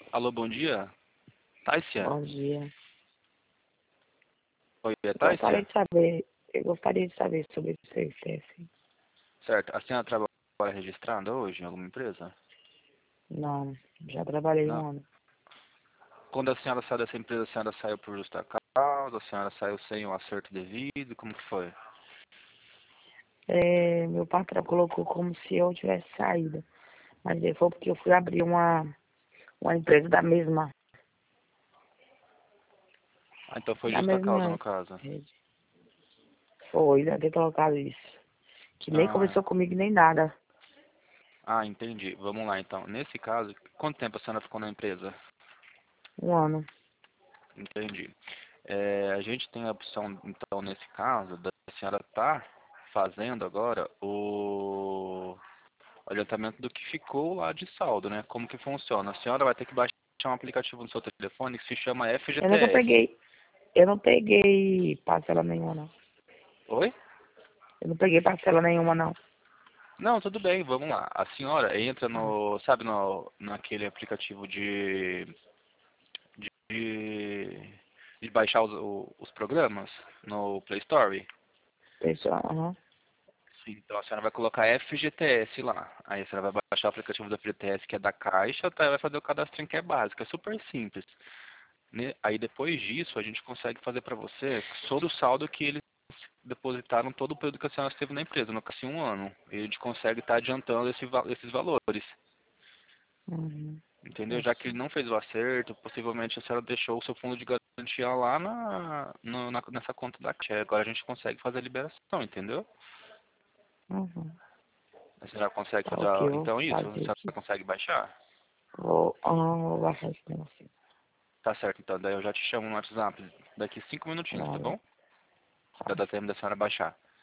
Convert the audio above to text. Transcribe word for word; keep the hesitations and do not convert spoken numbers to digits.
Alô, bom dia. Tássia? Bom dia. Oi, é Eu gostaria Tássia? de saber, eu gostaria de saber sobre o seu I C F. Certo. A senhora trabalha registrada hoje em alguma empresa? Não, já trabalhei Não. um ano. Quando a senhora saiu dessa empresa, a senhora saiu por justa causa, a senhora saiu sem um acerto devido, como que foi? É, meu patrão colocou como se eu tivesse saído, mas ele foi porque eu fui abrir uma, uma empresa da mesma, Ah, então foi da justa causa, mesma no caso. rede. Foi, deve ter colocado isso. Que nem Ah, conversou comigo nem nada. ah, entendi. Vamos lá, então. Nesse caso, quanto tempo a senhora ficou na empresa? Um ano. Entendi. É, a gente tem a opção, então, nesse caso, da senhora estar fazendo agora o adiantamento do que ficou lá de saldo, né? Como que funciona? A senhora vai ter que baixar um aplicativo no seu telefone que se chama Eu nunca F G T S. peguei, eu não peguei parcela nenhuma, não. Oi? Eu não peguei parcela nenhuma, não. Não, tudo bem, vamos lá. A senhora entra Ah, no, sabe, no, naquele aplicativo de, de, de baixar os, o- os programas no Play Store? pessoal, aham. Sim, então a senhora vai colocar F G T S lá. Aí a senhora vai baixar o aplicativo do F G T S que é da Caixa, tá? E vai fazer o cadastro que é básico, é super simples. Né? Aí depois disso a gente consegue fazer para você todo o saldo que eles depositaram todo o período que a senhora esteve na empresa, no caso um ano. E a gente consegue estar adiantando esse, va- esses valores. Uhum. Entendeu? Já que ele Assim. não fez o acerto, possivelmente a senhora deixou o seu fundo de garantia lá na, no- na- nessa conta da Caixa. Agora a gente consegue fazer a liberação, entendeu? Uhum. A senhora consegue Tá fazer ok, a, eu vou então isso? A fazer senhora aqui. consegue baixar? Vou, ah, vou baixar esse negócio. Tá certo, então. Daí eu já te chamo no WhatsApp daqui cinco minutinhos, tá Vale. bom? Tá. Já dá tempo da senhora baixar.